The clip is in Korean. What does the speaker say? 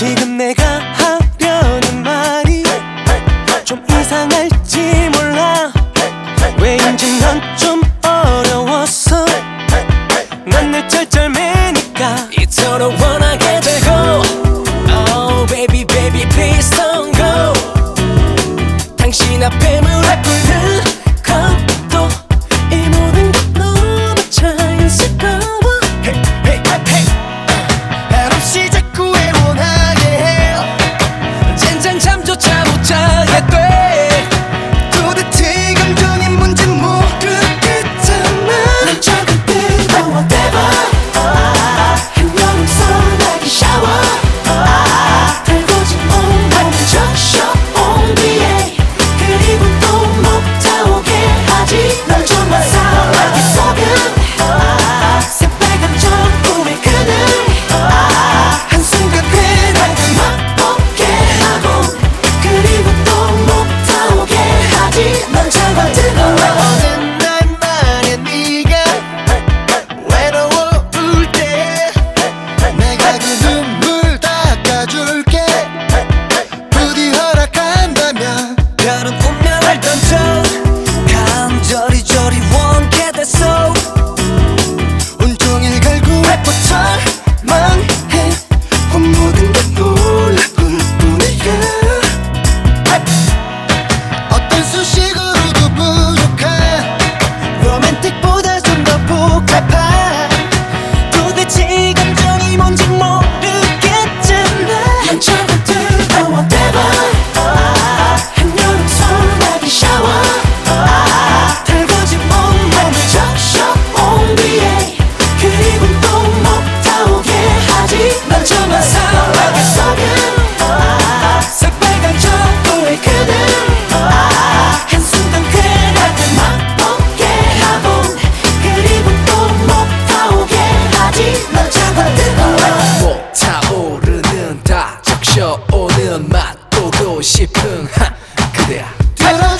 지금 내가 하려는 말이 좀 이상할지 몰라. 왜인지 넌 좀 어려웠어. 난 늘 쩔쩔매니까 이토록 원하게 되고. Oh baby baby please don't go. 당신 앞에 무릎 꿇는 것도 이 모든 게 너무 자연스러워. Hey hey hey 한없이 자꾸 애원하게 해. 젠장 잠조차 못 자게 돼. 도대체 감정이 뭔지 모르겠잖아. 난 조금 뜨거워 대박. 한여름 소나기 샤워. 달궈진 온몸을 적셔 온뒤에. 그리고 또 목타오게 하지. 널 좀만 사랑하게 속은 새빨간 전구의 그늘. 한순간 그날을 맛보게 하고. 그리고 또 목타오게 하지. 넌 정말 뜨거워. 어느 날만에 네가 외로울 때 내가 그 눈물 닦아줄게. 부디 허락한다면 별은 운명을 던져 간절히 저리 원게 됐어. 온종일 갈구해부터 망해. 모든 게 놀라울 뿐이야. 어떤 수식으로도 부족한 로맨틱보다 좀 더 복잡한. 도대체 이 감정이 뭔지 모르겠잖아. 난 조금 뜨거워 대박. 한여름 소나기 샤워. 달궈진 온몸을 적셔 온뒤에. 그리고 또 목타오게 하지. 넌 정말 사랑하게 속은 새빨간 전구의 그늘. 한순간 그날을 맛보게 하고. 그리고 또 목타오게 하지. 넌 정말 뜨거워. 목 타오르는 다 적셔오는 맛 보고 싶은 그대야. 들어